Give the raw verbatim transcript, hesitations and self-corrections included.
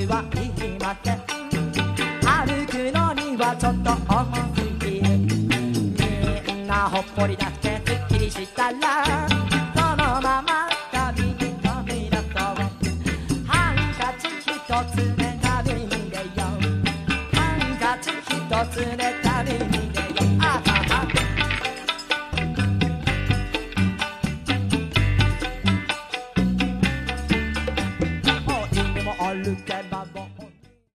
はいりません。歩くのにはちょっと重すぎる。みんなほっぽり出してすっきりしたらそのまま旅に飛び出そう。ハンカチひとつで旅に出よう。ハンカチひとつで旅に出よう。あはは歩けば